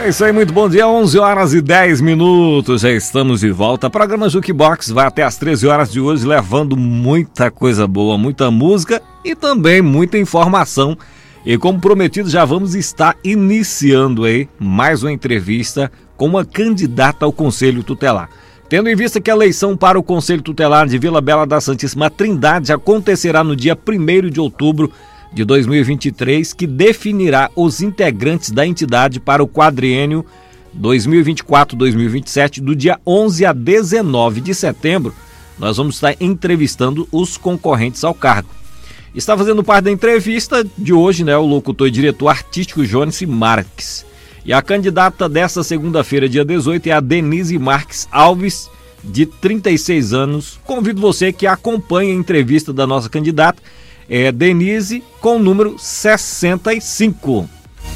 É isso aí, muito bom dia, 11 horas e 10 minutos, já estamos de volta. O programa Jukebox vai até as 13 horas de hoje, levando muita coisa boa, muita música e também muita informação. E como prometido, já vamos estar iniciando aí mais uma entrevista com uma candidata ao Conselho Tutelar. Tendo em vista que a eleição para o Conselho Tutelar de Vila Bela da Santíssima Trindade acontecerá no dia 1º de outubro de 2023, que definirá os integrantes da entidade para o quadriênio 2024-2027, do dia 11 a 19 de setembro, nós vamos estar entrevistando os concorrentes ao cargo. Está fazendo parte da entrevista de hoje, o locutor e diretor artístico Jones Marques. E a candidata desta segunda-feira, dia 18, é a Denise Marques Alves, de 36 anos. Convido você que acompanhe a entrevista da nossa candidata, Denise, com o número 65.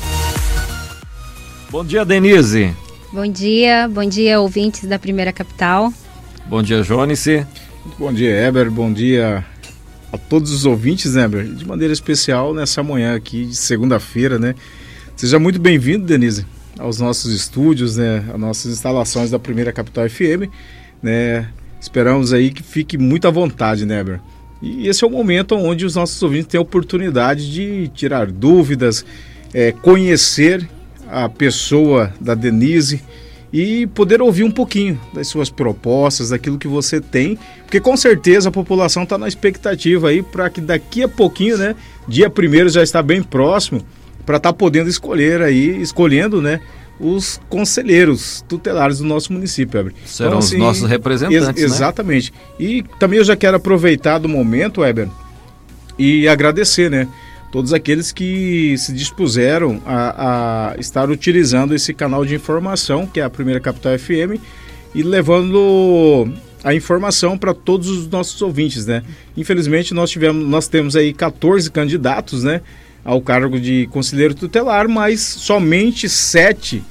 Bom dia, Denise. Bom dia, ouvintes da Primeira Capital. Bom dia, Jones. Bom dia, Heber. Bom dia a todos os ouvintes, Heber. De maneira especial nessa manhã aqui de segunda-feira, Seja muito bem-vindo, Denise, aos nossos estúdios, às nossas instalações da Primeira Capital FM, Esperamos aí que fique muito à vontade, Heber. E esse é o momento onde os nossos ouvintes têm a oportunidade de tirar dúvidas, conhecer a pessoa da Denise e poder ouvir um pouquinho das suas propostas, daquilo que você tem, porque com certeza a população está na expectativa aí para que daqui a pouquinho, dia 1º já está bem próximo, para estar podendo escolhendo, os conselheiros tutelares do nosso município, Heber. Serão então, os nossos representantes, Exatamente. E também eu já quero aproveitar do momento, Heber, e agradecer, todos aqueles que se dispuseram a estar utilizando esse canal de informação, que é a Primeira Capital FM, e levando a informação para todos os nossos ouvintes, Infelizmente, nós temos aí 14 candidatos, ao cargo de conselheiro tutelar, mas somente 7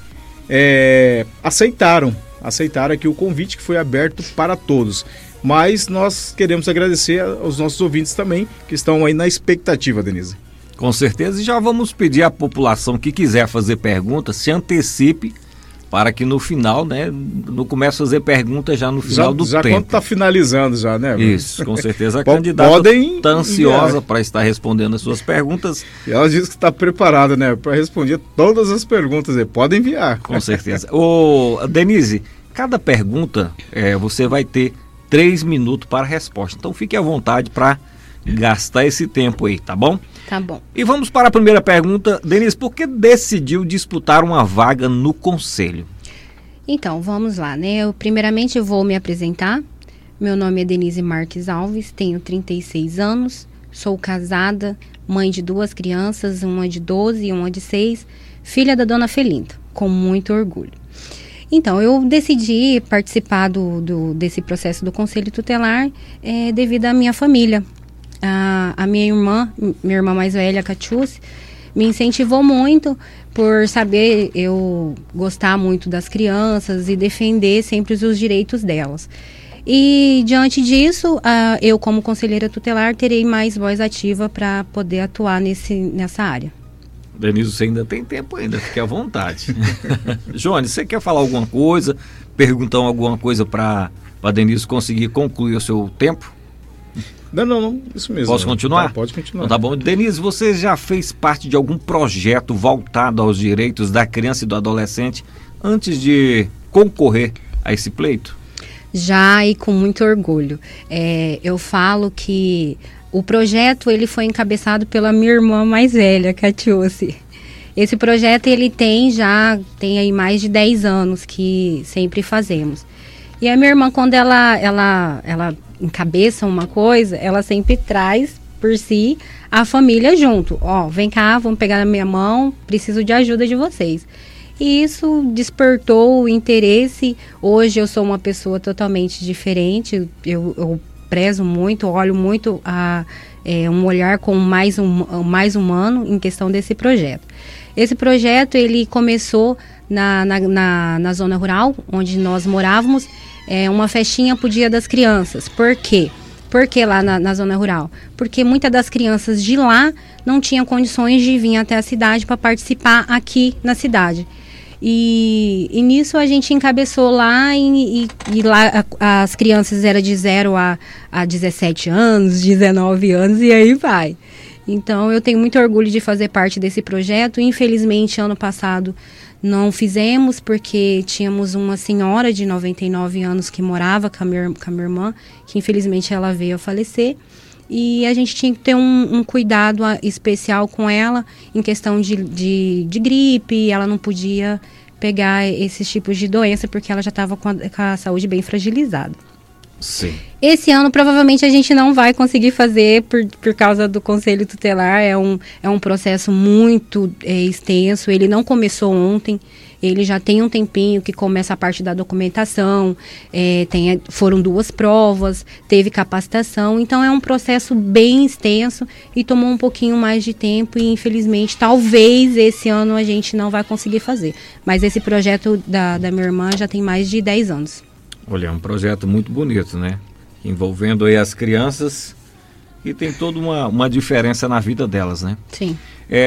aceitaram aqui o convite que foi aberto para todos. Mas nós queremos agradecer aos nossos ouvintes também, que estão aí na expectativa, Denise. Com certeza, e já vamos pedir à população que quiser fazer perguntas, se antecipe para que no final, não comece a fazer perguntas já no final do tempo. Já quando está finalizando já, Isso, com certeza a candidata está ansiosa para estar respondendo as suas perguntas. E ela disse que está preparada, para responder todas as perguntas, pode enviar. Com certeza. Denise, cada pergunta você vai ter 3 minutos para a resposta, então fique à vontade para gastar esse tempo aí, tá bom? Tá bom. E vamos para a primeira pergunta. Denise, por que decidiu disputar uma vaga no conselho? Então, vamos lá, Primeiramente eu vou me apresentar. Meu nome é Denise Marques Alves, tenho 36 anos, sou casada, mãe de 2 crianças, uma de 12 e uma de 6, filha da dona Felinda, com muito orgulho. Então, eu decidi participar desse processo do Conselho Tutelar devido à minha família. A minha irmã mais velha, Catiúce, me incentivou muito por saber eu gostar muito das crianças e defender sempre os direitos delas. E diante disso, eu como conselheira tutelar terei mais voz ativa para poder atuar nessa área. Denise, você ainda tem tempo ainda, fique à vontade. Jones, você quer falar alguma coisa, perguntar alguma coisa para a Denise conseguir concluir o seu tempo? Não, isso mesmo. Posso continuar? Tá, pode continuar. Então, tá bom. Denise, você já fez parte de algum projeto voltado aos direitos da criança e do adolescente antes de concorrer a esse pleito? Já, e com muito orgulho. Eu falo que o projeto ele foi encabeçado pela minha irmã mais velha, Catiúce. Esse projeto ele tem aí mais de 10 anos que sempre fazemos. E a minha irmã, quando ela encabeça uma coisa, ela sempre traz por si a família junto. Vem cá, vamos pegar na minha mão, preciso de ajuda de vocês. E isso despertou o interesse. Hoje eu sou uma pessoa totalmente diferente, eu prezo muito, olho muito um olhar com mais humano em questão desse projeto. Esse projeto ele começou na zona rural, onde nós morávamos, uma festinha pro Dia das Crianças. Por quê? Por que lá na zona rural? Porque muitas das crianças de lá não tinham condições de vir até a cidade para participar aqui na cidade. E nisso a gente encabeçou lá e lá as crianças eram de 0 a 17 anos, 19 anos e aí vai. Então eu tenho muito orgulho de fazer parte desse projeto. Infelizmente ano passado não fizemos porque tínhamos uma senhora de 99 anos que morava com a minha irmã, que infelizmente ela veio a falecer. E a gente tinha que ter um cuidado especial com ela em questão de gripe. Ela não podia pegar esses tipos de doença porque ela já estava com a saúde bem fragilizada. Sim. Esse ano provavelmente a gente não vai conseguir fazer por causa do Conselho Tutelar. É um processo muito extenso. Ele não começou ontem. Ele já tem um tempinho que começa a parte da documentação, foram 2 provas, teve capacitação, então é um processo bem extenso e tomou um pouquinho mais de tempo e infelizmente talvez esse ano a gente não vai conseguir fazer. Mas esse projeto da minha irmã já tem mais de 10 anos. Olha, é um projeto muito bonito, né? Envolvendo aí as crianças e tem toda uma diferença na vida delas, né? Sim.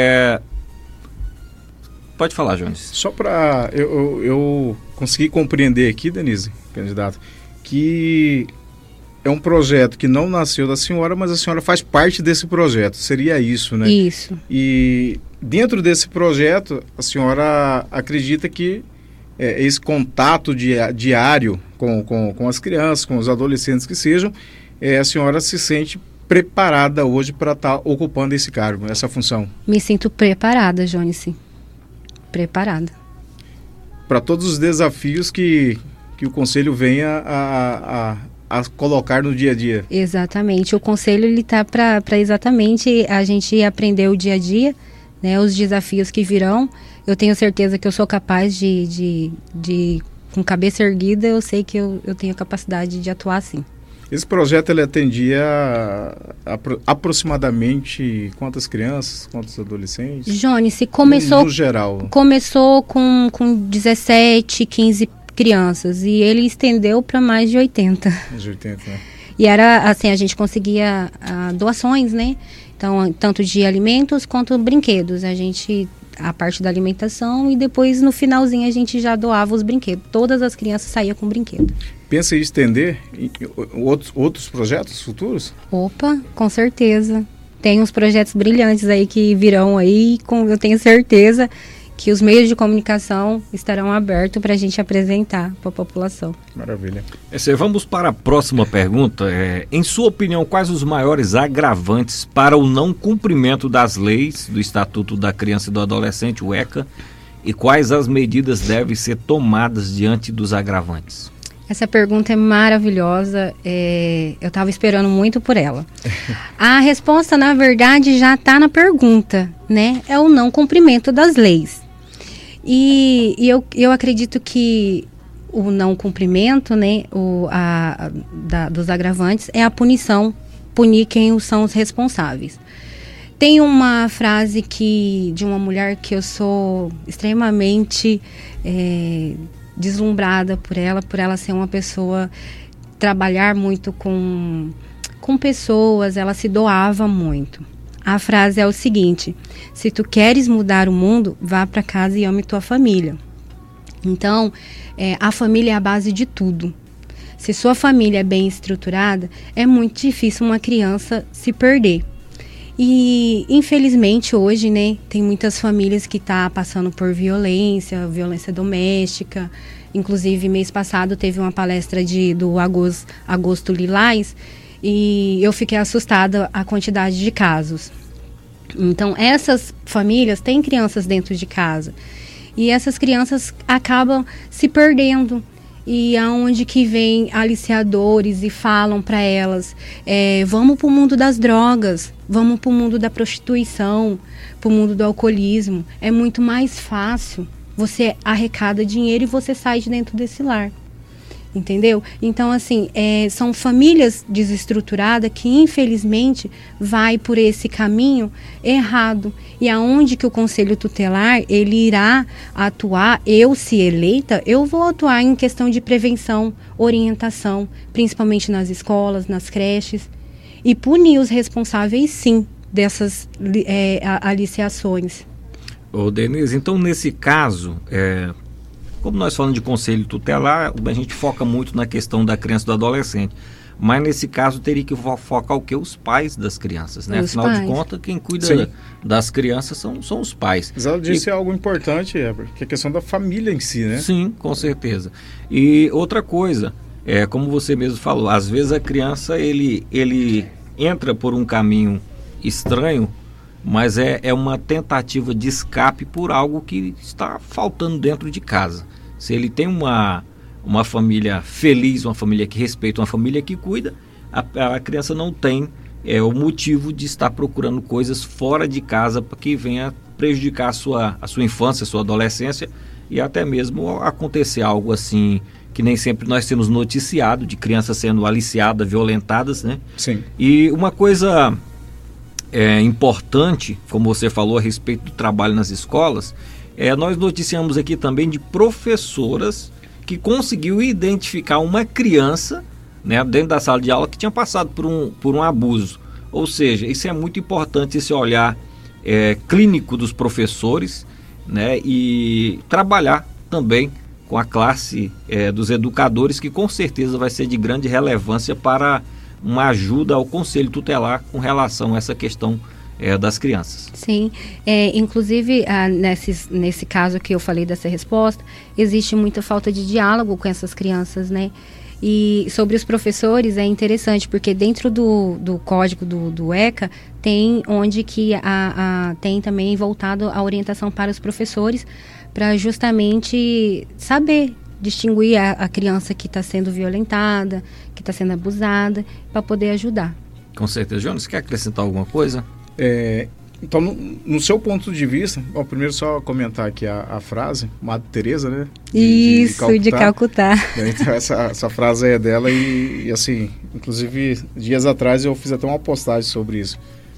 Pode falar, Jones. Só para eu conseguir compreender aqui, Denise, candidato, que é um projeto que não nasceu da senhora, mas a senhora faz parte desse projeto. Seria isso, né? Isso. E dentro desse projeto, a senhora acredita que esse contato diário com as crianças, com os adolescentes que sejam, a senhora se sente preparada hoje para estar ocupando esse cargo, essa função? Me sinto preparada, Jones. Preparada. Para todos os desafios que o Conselho venha a colocar no dia a dia. Exatamente. O Conselho está para exatamente a gente aprender o dia a dia, né, os desafios que virão. Eu tenho certeza que eu sou capaz de com cabeça erguida, eu sei que eu tenho capacidade de atuar sim. Esse projeto ele atendia aproximadamente quantas crianças, quantos adolescentes? Jones, começou... No geral. Começou com 17, 15 crianças e ele estendeu para mais de 80. Mais de 80, né? E era assim, a gente conseguia doações, né? Então, tanto de alimentos quanto brinquedos. A parte da alimentação e depois no finalzinho a gente já doava os brinquedos. Todas as crianças saíam com brinquedo. Pensa em estender outros projetos futuros? Opa, com certeza. Tem uns projetos brilhantes aí que virão aí, eu tenho certeza que os meios de comunicação estarão abertos para a gente apresentar para a população. Maravilha. Vamos para a próxima pergunta. Em sua opinião, quais os maiores agravantes para o não cumprimento das leis do Estatuto da Criança e do Adolescente, o ECA, e quais as medidas devem ser tomadas diante dos agravantes? Essa pergunta é maravilhosa, eu estava esperando muito por ela. A resposta, na verdade, já está na pergunta, né? É o não cumprimento das leis. E eu acredito que o não cumprimento, né, dos agravantes é a punição, punir quem são os responsáveis. Tem uma frase de uma mulher que eu sou extremamente deslumbrada por ela ser uma pessoa, trabalhar muito com pessoas, ela se doava muito. A frase é o seguinte: se tu queres mudar o mundo, vá para casa e ame tua família. Então, a família é a base de tudo. Se sua família é bem estruturada, é muito difícil uma criança se perder. E, infelizmente, hoje, né, tem muitas famílias que estão passando por violência doméstica. Inclusive, mês passado teve uma palestra do Agosto Lilás e eu fiquei assustada a quantidade de casos. Então, essas famílias têm crianças dentro de casa e essas crianças acabam se perdendo. E aonde que vem aliciadores e falam para elas, vamos para o mundo das drogas, vamos para o mundo da prostituição, para o mundo do alcoolismo. É muito mais fácil, você arrecada dinheiro e você sai de dentro desse lar. Entendeu? Então, assim, são famílias desestruturadas que, infelizmente, vai por esse caminho errado. E aonde que o Conselho Tutelar, ele irá atuar, se eleita, eu vou atuar em questão de prevenção, orientação, principalmente nas escolas, nas creches, e punir os responsáveis, sim, dessas aliciações. Ô Denise, então nesse caso, Como nós falamos de conselho tutelar, a gente foca muito na questão da criança e do adolescente. Mas nesse caso teria que focar o quê? Os pais das crianças, né? Afinal de contas, quem cuida das crianças são os pais. Mas ela disse algo importante, Heber, que é a questão da família em si, né? Sim, com certeza. E outra coisa, como você mesmo falou, às vezes a criança ele entra por um caminho estranho, mas é uma tentativa de escape por algo que está faltando dentro de casa. Se ele tem uma família feliz, uma família que respeita, uma família que cuida, a criança não tem o motivo de estar procurando coisas fora de casa que venha prejudicar a sua infância, a sua adolescência, e até mesmo acontecer algo assim que nem sempre nós temos noticiado, de crianças sendo aliciadas, violentadas, né? Sim. E uma coisa importante, como você falou a respeito do trabalho nas escolas, nós noticiamos aqui também de professoras que conseguiu identificar uma criança, né, dentro da sala de aula que tinha passado por um abuso. Ou seja, isso é muito importante, esse olhar clínico dos professores, né, e trabalhar também com a classe dos educadores, que com certeza vai ser de grande relevância para uma ajuda ao Conselho Tutelar com relação a essa questão das crianças. Sim, inclusive nesse caso que eu falei dessa resposta, existe muita falta de diálogo com essas crianças, né? E sobre os professores é interessante, porque dentro do código do ECA tem onde que tem também voltado a orientação para os professores, para justamente saber distinguir a criança que está sendo violentada, que está sendo abusada, para poder ajudar. Com certeza. Jonas, quer acrescentar alguma coisa? Então, no seu ponto de vista, primeiro só comentar aqui a frase, Madre Teresa, né? De Calcutá. Então, essa frase é dela e assim, inclusive, dias atrás eu fiz até uma postagem sobre isso.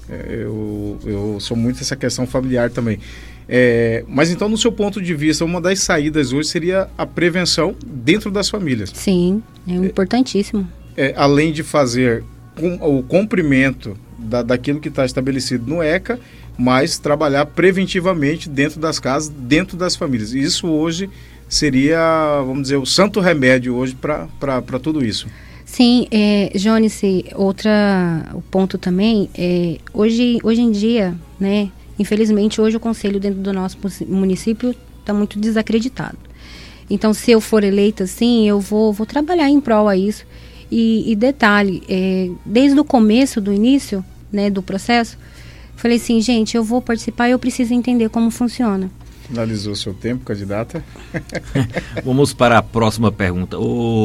Eu sou muito essa questão familiar também. Mas então, no seu ponto de vista, uma das saídas hoje seria a prevenção dentro das famílias. Sim, é importantíssimo. Além de fazer o cumprimento daquilo que está estabelecido no ECA, mas trabalhar preventivamente dentro das casas, dentro das famílias. Isso hoje seria, vamos dizer, o santo remédio hoje para tudo isso. Sim, Jones, o ponto também, hoje em dia, né, infelizmente hoje o conselho dentro do nosso município está muito desacreditado. Então, se eu for eleita, sim, eu vou trabalhar em prol a isso. E detalhe, desde o começo, do início, né, do processo, falei assim, gente, eu vou participar e eu preciso entender como funciona. Finalizou seu tempo, candidata. Vamos para a próxima pergunta.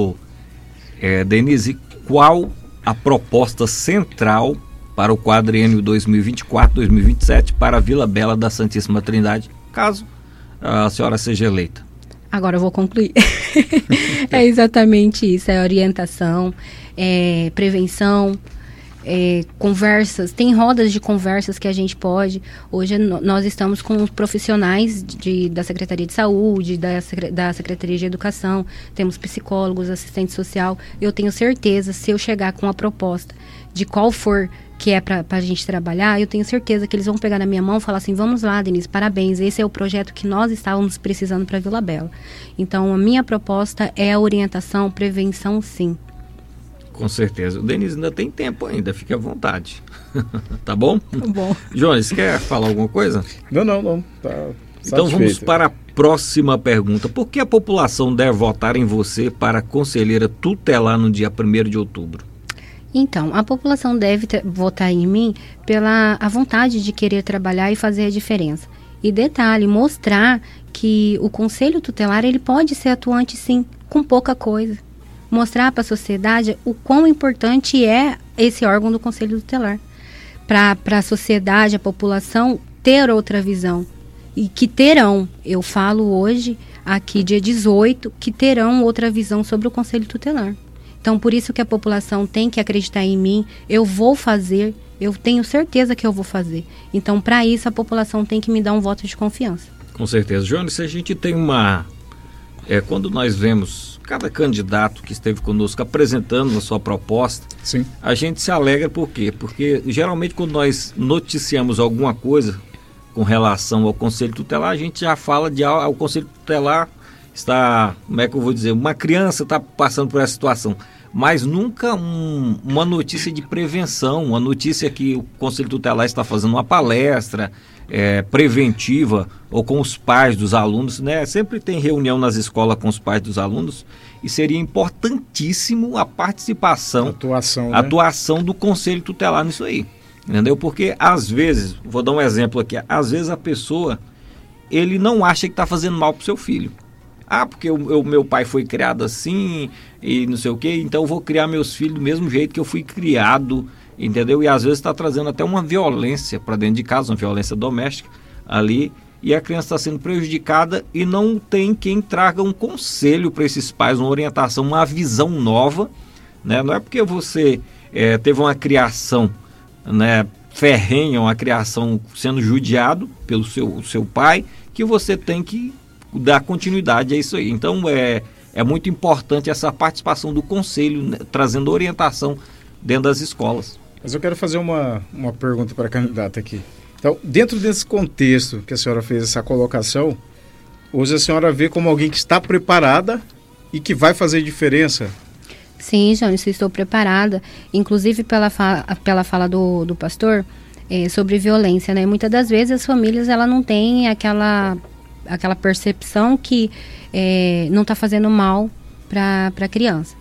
Denise, qual a proposta central para o quadriênio 2024-2027 para a Vila Bela da Santíssima Trindade, caso a senhora seja eleita? Agora eu vou concluir. É exatamente isso, orientação, prevenção, conversas, tem rodas de conversas que a gente pode. Hoje nós estamos com os profissionais da Secretaria de Saúde, da Secretaria de Educação, temos psicólogos, assistente social. Eu tenho certeza, se eu chegar com a proposta de qual for que é para a gente trabalhar, eu tenho certeza que eles vão pegar na minha mão e falar assim, vamos lá, Denise, parabéns, esse é o projeto que nós estávamos precisando para Vila Bela. Então, a minha proposta é a orientação, prevenção, sim. Com certeza. O Denise ainda tem tempo ainda, fique à vontade. Tá bom? Tá bom. Jones, quer falar alguma coisa? Não. Tá então vamos para a próxima pergunta. Por que a população deve votar em você para conselheira tutelar no dia 1º de outubro? Então, a população deve votar em mim pela a vontade de querer trabalhar e fazer a diferença. E detalhe, mostrar que o Conselho Tutelar ele pode ser atuante sim, com pouca coisa. Mostrar para a sociedade o quão importante é esse órgão do Conselho Tutelar. Para a sociedade, a população, ter outra visão. E que terão, eu falo hoje, aqui dia 18, que terão outra visão sobre o Conselho Tutelar. Então, por isso que a população tem que acreditar em mim, eu vou fazer, eu tenho certeza que eu vou fazer. Então, para isso, a população tem que me dar um voto de confiança. Com certeza. Jones, se a gente tem quando nós vemos cada candidato que esteve conosco apresentando a sua proposta, sim, a gente se alegra, por quê? Porque, geralmente, quando nós noticiamos alguma coisa com relação ao Conselho Tutelar, a gente já fala o Conselho Tutelar está, como é que eu vou dizer, uma criança está passando por essa situação, mas nunca uma notícia de prevenção, uma notícia que o Conselho Tutelar está fazendo uma palestra preventiva ou com os pais dos alunos, né? Sempre tem reunião nas escolas com os pais dos alunos e seria importantíssimo a participação, atuação do Conselho Tutelar nisso aí, entendeu? Porque às vezes, vou dar um exemplo aqui, às vezes a pessoa, ele não acha que está fazendo mal para o seu filho. Porque o meu pai foi criado assim e não sei o quê, então eu vou criar meus filhos do mesmo jeito que eu fui criado, entendeu? E às vezes está trazendo até uma violência para dentro de casa, uma violência doméstica ali, e a criança está sendo prejudicada e não tem quem traga um conselho para esses pais, uma orientação, uma visão nova, né? Não é porque você teve uma criação, né, ferrenha, uma criação sendo judiado pelo seu pai, que você tem que dar continuidade a isso aí. Então é muito importante essa participação do conselho, né, trazendo orientação dentro das escolas. Mas eu quero fazer uma pergunta para a candidata aqui. Então, dentro desse contexto que a senhora fez essa colocação, hoje a senhora vê como alguém que está preparada e que vai fazer diferença? Sim, Jones, estou preparada, inclusive pela fala do pastor sobre violência, né? Muitas das vezes as famílias ela não têm aquela percepção que não está fazendo mal para a criança.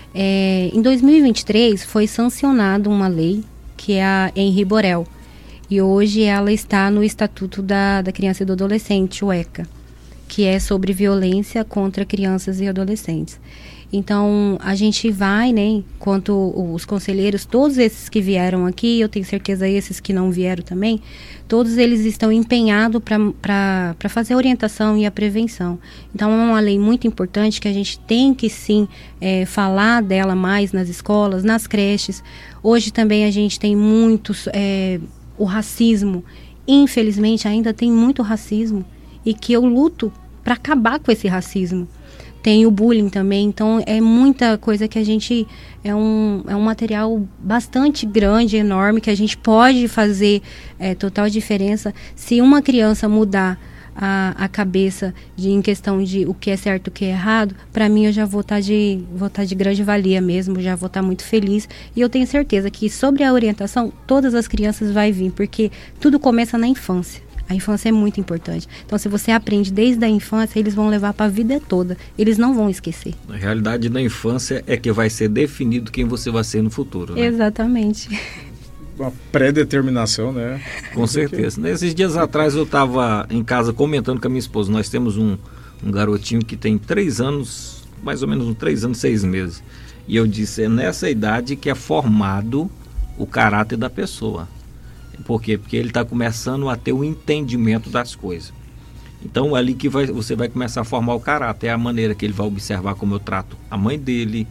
Em 2023 foi sancionada uma lei que é a Henri Borel, e hoje ela está no Estatuto da Criança e do Adolescente, o ECA, que é sobre violência contra crianças e adolescentes. Então, a gente vai, né, enquanto os conselheiros, todos esses que vieram aqui, eu tenho certeza esses que não vieram também, todos eles estão empenhados para fazer a orientação e a prevenção. Então, é uma lei muito importante que a gente tem que, sim, falar dela mais nas escolas, nas creches. Hoje também a gente tem muitos, o racismo, infelizmente ainda tem muito racismo, e que eu luto para acabar com esse racismo. Tem o bullying também, então é muita coisa que a gente... É um material bastante grande, enorme, que a gente pode fazer total diferença. Se uma criança mudar a cabeça em questão de o que é certo e o que é errado, para mim eu já vou estar de grande valia mesmo, já vou estar muito feliz. E eu tenho certeza que sobre a orientação, todas as crianças vão vir, porque tudo começa na infância. A infância é muito importante. Então, se você aprende desde a infância, eles vão levar para a vida toda. Eles não vão esquecer. A realidade da infância é que vai ser definido quem você vai ser no futuro, né? Exatamente. Uma pré-determinação, né? Com certeza. Nesses dias atrás eu estava em casa comentando com a minha esposa. Nós temos um garotinho que tem 3 anos, mais ou menos uns 3 anos, 6 meses. E eu disse, é nessa idade que é formado o caráter da pessoa. Por quê? Porque ele está começando a ter o entendimento das coisas. Então, ali que você vai começar a formar o caráter. É a maneira que ele vai observar como eu trato a mãe dele,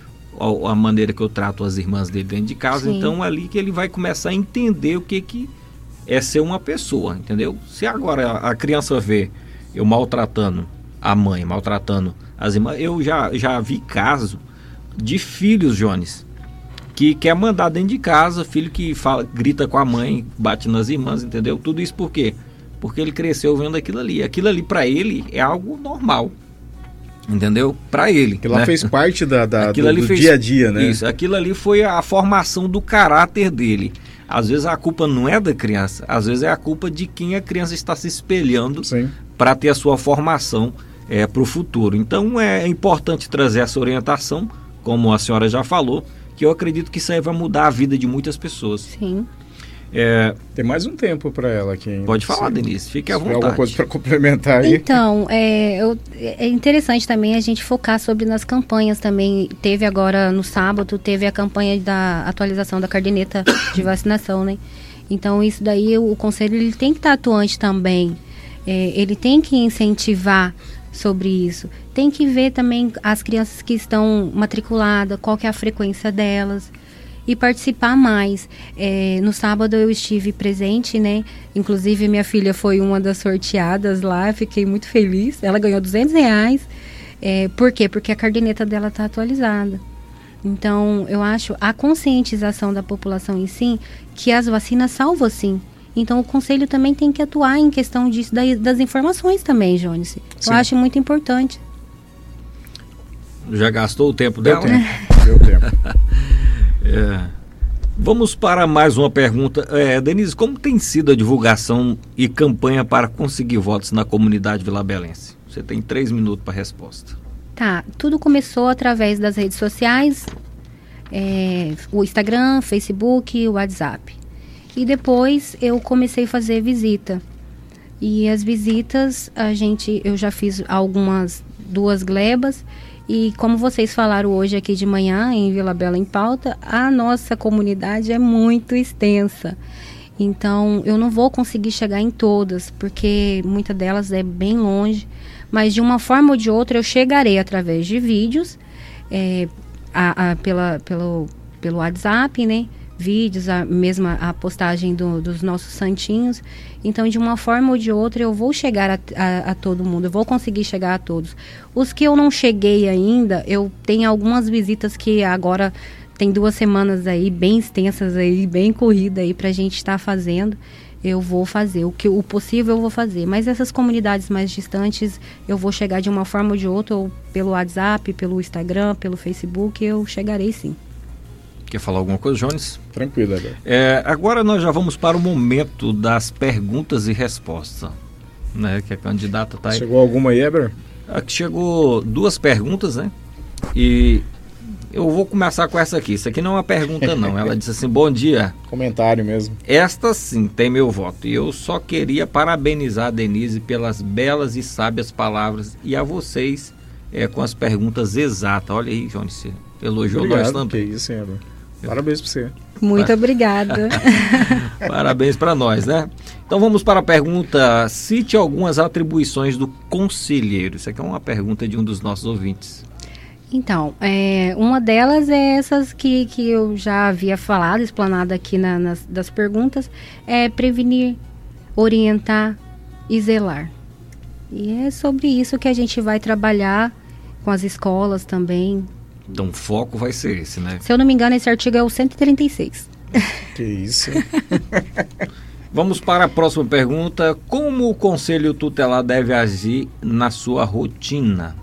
a maneira que eu trato as irmãs dele dentro de casa. Sim. Então, é ali que ele vai começar a entender o que é ser uma pessoa, entendeu? Se agora a criança vê eu maltratando a mãe, maltratando as irmãs, eu já vi caso de filhos, Jones, que quer mandar dentro de casa, filho que grita com a mãe, bate nas irmãs, entendeu? Tudo isso por quê? Porque ele cresceu vendo aquilo ali. Aquilo ali para ele é algo normal, entendeu? Para ele. Aquilo lá fez parte do dia a dia, né? Isso, aquilo ali foi a formação do caráter dele. Às vezes a culpa não é da criança, às vezes é a culpa de quem a criança está se espelhando para ter a sua formação para o futuro. Então é importante trazer essa orientação, como a senhora já falou, que eu acredito que isso aí vai mudar a vida de muitas pessoas. Sim. Tem mais um tempo para ela aqui ainda. Pode falar, Denise, fique à vontade. Alguma coisa para complementar aí? Então, é interessante também a gente focar sobre nas campanhas também. Teve agora no sábado, teve a campanha da atualização da caderneta de vacinação, né? Então, isso daí, o Conselho ele tem que estar atuante também. Ele tem que incentivar sobre isso. Tem que ver também as crianças que estão matriculadas, qual que é a frequência delas e participar mais. No sábado eu estive presente, né? Inclusive minha filha foi uma das sorteadas lá, fiquei muito feliz. Ela ganhou R$200. Por quê? Porque a caderneta dela está atualizada. Então, eu acho a conscientização da população em si, que as vacinas salvam sim. Então, o Conselho também tem que atuar em questão disso, das informações também, Jones. Eu acho muito importante. Já gastou o tempo dela? Deu tempo. Vamos para mais uma pergunta. Denise, como tem sido a divulgação e campanha para conseguir votos na comunidade vilabelense? Você tem 3 minutos para a resposta. Tá, tudo começou através das redes sociais, o Instagram, Facebook, o WhatsApp. E depois eu comecei a fazer visita. E as visitas, eu já fiz 2 glebas. E como vocês falaram hoje aqui de manhã, em Vila Bela em Pauta, a nossa comunidade é muito extensa. Então, eu não vou conseguir chegar em todas, porque muitas delas é bem longe. Mas de uma forma ou de outra, eu chegarei através de vídeos, pelo WhatsApp, né? Vídeos, a postagem dos nossos santinhos. Então, de uma forma ou de outra, eu vou chegar a todo mundo, eu vou conseguir chegar a todos. Os que eu não cheguei ainda, eu tenho algumas visitas que agora tem 2 semanas aí, bem extensas aí, bem corrida aí pra gente estar fazendo. Eu vou fazer, o possível eu vou fazer. Mas essas comunidades mais distantes, eu vou chegar de uma forma ou de outra, ou pelo WhatsApp, pelo Instagram, pelo Facebook, eu chegarei sim. Quer falar alguma coisa, Jones? Tranquilo, Heber. Agora nós já vamos para o momento das perguntas e respostas, né? Que a candidata está aí. Chegou alguma aí, Heber? Aqui chegou 2 perguntas, né? E eu vou começar com essa aqui. Isso aqui não é uma pergunta, não. Ela disse assim: bom dia. Comentário mesmo. Esta sim tem meu voto. E eu só queria parabenizar a Denise pelas belas e sábias palavras e a vocês com as perguntas exatas. Olha aí, Jones, você elogiou. Obrigado, nós também. Que isso, Heber. Parabéns para você. Muito obrigada. Parabéns para nós, né? Então vamos para a pergunta: cite algumas atribuições do conselheiro. Isso aqui é uma pergunta de um dos nossos ouvintes. Então, uma delas é essas que eu já havia falado, explanada aqui das perguntas, é prevenir, orientar e zelar. E é sobre isso que a gente vai trabalhar com as escolas também. Então o foco vai ser esse, né? Se eu não me engano, esse artigo é o 136. Que isso. Vamos para a próxima pergunta. Como o Conselho Tutelar deve agir na sua rotina?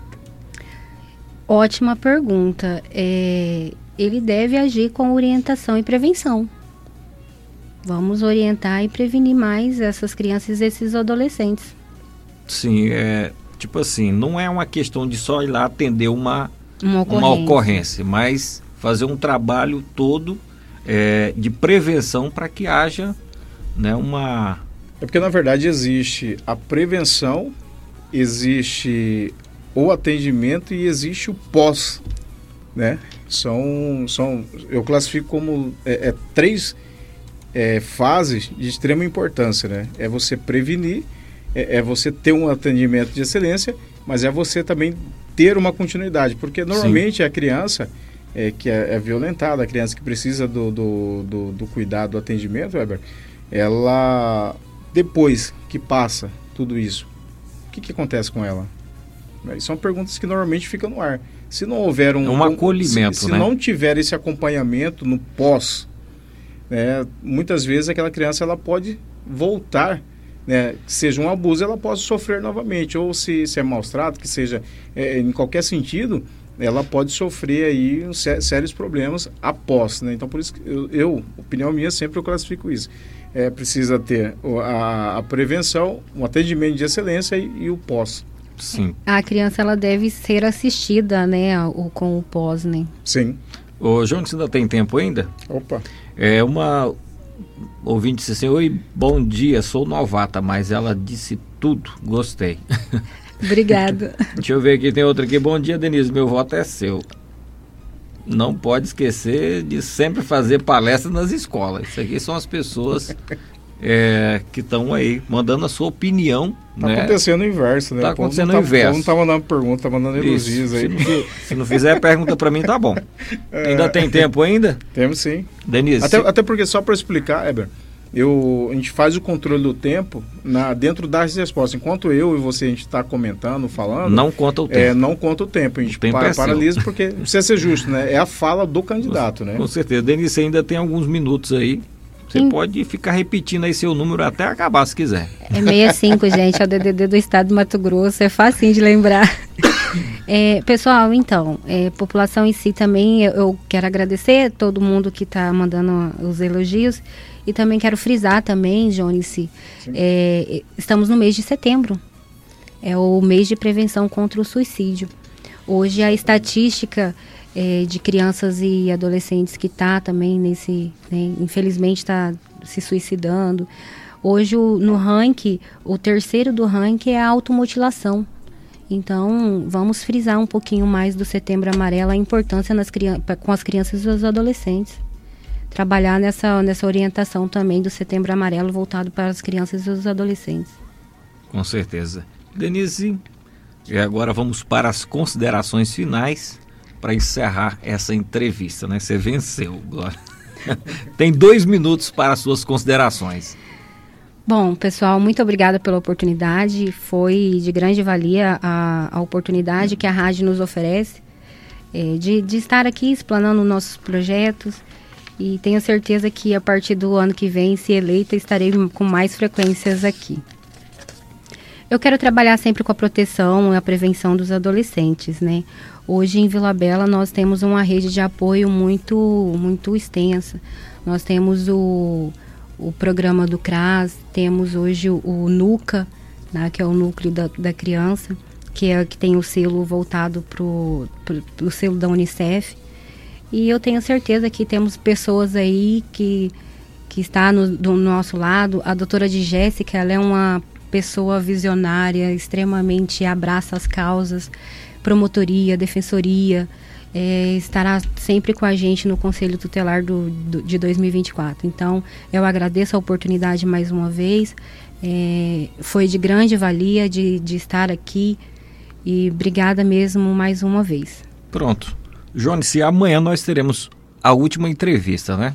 Ótima pergunta. Ele deve agir com orientação e prevenção. Vamos orientar e prevenir mais essas crianças e esses adolescentes. Sim, tipo assim, não é uma questão de só ir lá atender uma ocorrência, mas fazer um trabalho todo de prevenção para que haja, né, uma... É porque, na verdade, existe a prevenção, existe o atendimento e existe o pós, né? Eu classifico como 3 fases de extrema importância, né? É você prevenir, é você ter um atendimento de excelência, mas é você também ter uma continuidade, porque normalmente Sim. A criança que é violentada, a criança que precisa do cuidado, do atendimento, Weber, ela, depois que passa tudo isso, o que acontece com ela? São perguntas que normalmente ficam no ar. Se não houver um acolhimento, se não tiver esse acompanhamento no pós, né, muitas vezes aquela criança ela pode voltar, né, que seja um abuso, ela pode sofrer novamente, ou se é maus trato, que seja em qualquer sentido, ela pode sofrer aí sérios problemas após, né? Então, por isso que opinião minha, sempre eu classifico isso. Precisa ter a prevenção, um atendimento de excelência e o pós. Sim. A criança ela deve ser assistida, né, com o pós, né? Sim. Ô, João, você ainda tem tempo ainda? Opa. Uma ouvinte disse assim: oi, bom dia, sou novata, mas ela disse tudo, gostei. Obrigada. Deixa eu ver aqui, tem outra aqui. Bom dia, Denise, meu voto é seu. Não pode esquecer de sempre fazer palestra nas escolas. Isso aqui são as pessoas que estão aí mandando a sua opinião. Tá, né? Acontecendo o inverso, né? Tá acontecendo o inverso. Não tá mandando pergunta, tá mandando elogios aí. Se não fizer pergunta para mim, tá bom. Ainda tem tempo ainda? Temos sim. Denise. Até porque, só para explicar, Heber, a gente faz o controle do tempo dentro das respostas. Enquanto eu e você a gente está comentando, falando... Não conta o tempo. Não conta o tempo. A gente paralisa porque precisa ser justo, né? É a fala do candidato, né? Com certeza. Denise, você ainda tem alguns minutos aí. Você pode ficar repetindo aí seu número até acabar, se quiser. É 65, gente. É o DDD do estado de Mato Grosso. É facinho de lembrar. Pessoal, então, população em si também, eu quero agradecer a todo mundo que está mandando os elogios e também quero frisar também, Jones, estamos no mês de setembro, é o mês de prevenção contra o suicídio. Hoje a estatística de crianças e adolescentes que está também infelizmente está se suicidando. Hoje no ranking, o terceiro do ranking é a automutilação. Então, vamos frisar um pouquinho mais do Setembro Amarelo, a importância com as crianças e os adolescentes. Trabalhar nessa orientação também do Setembro Amarelo voltado para as crianças e os adolescentes. Com certeza. Denise, e agora vamos para as considerações finais para encerrar essa entrevista, né? Você venceu, Glória. Tem 2 minutos para as suas considerações. Bom, pessoal, muito obrigada pela oportunidade. Foi de grande valia a oportunidade que a rádio nos oferece de estar aqui explanando nossos projetos. E tenho certeza que a partir do ano que vem, se eleita, estarei com mais frequências aqui. Eu quero trabalhar sempre com a proteção e a prevenção dos adolescentes, né? Hoje em Vila Bela nós temos uma rede de apoio muito extensa. Nós temos o programa do CRAS, temos hoje o NUCA, né, que é o Núcleo da Criança, que tem o selo voltado para o selo da Unicef. E eu tenho certeza que temos pessoas aí que está do nosso lado. A doutora de Jéssica, ela é uma pessoa visionária, extremamente abraça as causas, promotoria, defensoria, estará sempre com a gente no Conselho Tutelar de 2024. Então, eu agradeço a oportunidade mais uma vez, foi de grande valia de estar aqui e obrigada mesmo mais uma vez. Pronto. Jones, se amanhã nós teremos a última entrevista, né?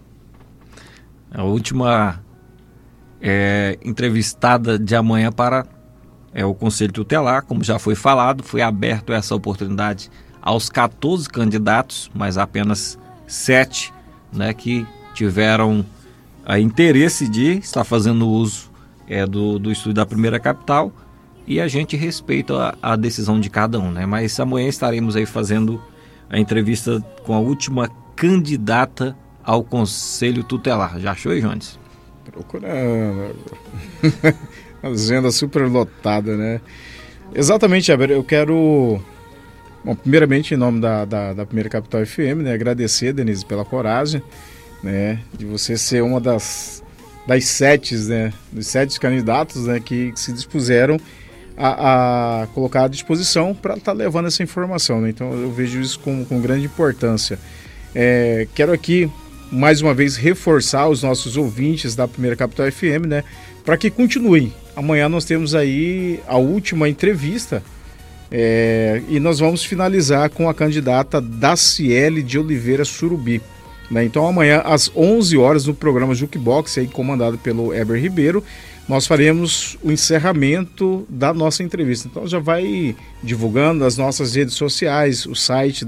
A última entrevistada de amanhã para o Conselho Tutelar, como já foi falado, foi aberto essa oportunidade aos 14 candidatos, mas apenas 7, né, que tiveram interesse de estar fazendo uso do estúdio da Primeira Capital, e a gente respeita a decisão de cada um, né? Mas amanhã estaremos aí fazendo a entrevista com a última candidata ao Conselho Tutelar. Já achou, Jones? Procurando. Agenda super lotada, né? Exatamente, Eber. Eu quero, primeiramente, em nome da Primeira Capital FM, né, agradecer, Denise, pela coragem, né, de você ser uma das 7, né, dos 7 candidatos, né, que se dispuseram a colocar à disposição para estar levando essa informação, né? Então eu vejo isso com grande importância. Quero aqui mais uma vez reforçar os nossos ouvintes da Primeira Capital FM, né, para que continuem. Amanhã nós temos aí a última entrevista e nós vamos finalizar com a candidata Daciele de Oliveira Surubi, né? Então amanhã às 11 horas no programa Jukebox, aí comandado pelo Eber Ribeiro, nós faremos o encerramento da nossa entrevista. Então já vai divulgando as nossas redes sociais, o site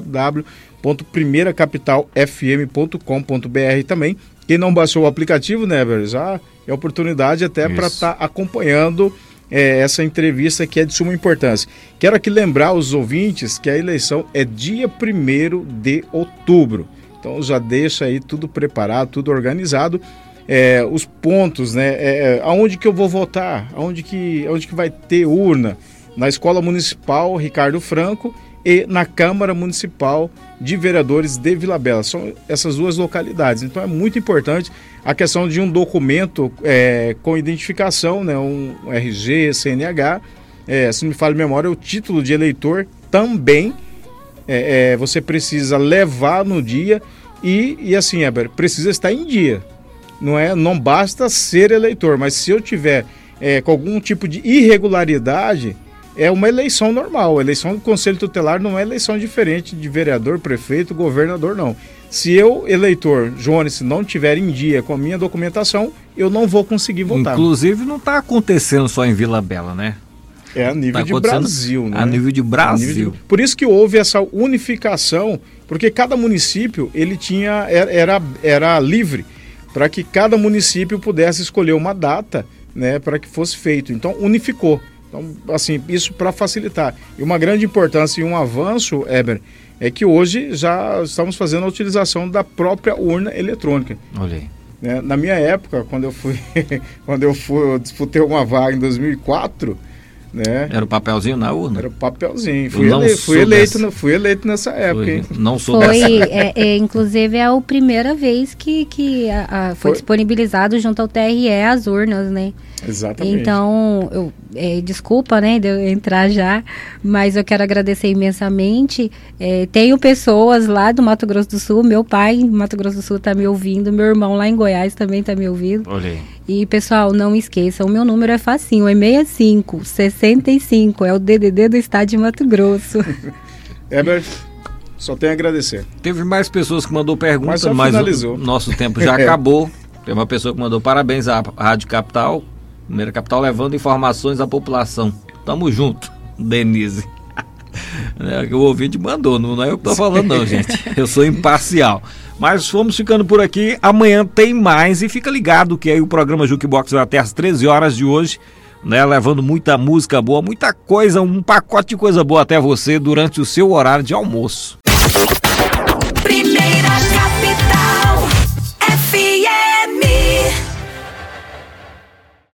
www.primeiracapitalfm.com.br também. Quem não baixou o aplicativo, né, Eber, já é oportunidade até para estar acompanhando essa entrevista que é de suma importância. Quero aqui lembrar os ouvintes que a eleição é dia 1º de outubro. Então já deixa aí tudo preparado, tudo organizado. Os pontos, né? Aonde que eu vou votar? Aonde que vai ter urna? Na Escola Municipal Ricardo Franco e na Câmara Municipal de Vereadores de Vila Bela. São essas 2 localidades. Então é muito importante a questão de um documento com identificação, né? Um RG, CNH, se não me falha a memória, o título de eleitor também você precisa levar no dia e assim, Eber, precisa estar em dia. Não basta ser eleitor, mas se eu tiver com algum tipo de irregularidade, é uma eleição normal. A eleição do Conselho Tutelar não é eleição diferente de vereador, prefeito, governador, não. Se eu, eleitor, Jones, não tiver em dia com a minha documentação, eu não vou conseguir votar. Inclusive não está acontecendo só em Vila Bela, né? A nível de Brasil, né? A nível de Brasil. Por isso que houve essa unificação, porque cada município ele era livre, para que cada município pudesse escolher uma data, né, para que fosse feito. Então unificou. Então, assim, isso para facilitar. E uma grande importância e um avanço, Heber, é que hoje já estamos fazendo a utilização da própria urna eletrônica. Olha aí. Na minha época, quando eu disputei uma vaga em 2004, né? Era o papelzinho na urna? Era o papelzinho. Fui eleito nessa época, hein? Não sou dessa. Inclusive, é a primeira vez que foi disponibilizado junto ao TRE as urnas, né? Exatamente. Então, desculpa, né, de eu entrar já, mas eu quero agradecer imensamente. Tenho pessoas lá do Mato Grosso do Sul, meu pai em Mato Grosso do Sul está me ouvindo, meu irmão lá em Goiás também está me ouvindo. Olha aí. E, pessoal, não esqueçam, o meu número é facinho, é 6565, é o DDD do estado de Mato Grosso. Heber, só tenho a agradecer. Teve mais pessoas que mandou perguntas, mas o nosso tempo já acabou. Tem uma pessoa que mandou parabéns à Rádio Capital, Primeira Capital, levando informações à população. Tamo junto, Denise. O ouvinte mandou, não é eu que tô falando não, gente. Eu sou imparcial. Mas vamos ficando por aqui. Amanhã tem mais e fica ligado que aí o programa Jukebox vai até às 13 horas de hoje, né? Levando muita música boa, muita coisa, um pacote de coisa boa até você durante o seu horário de almoço. Primeira Capital FM.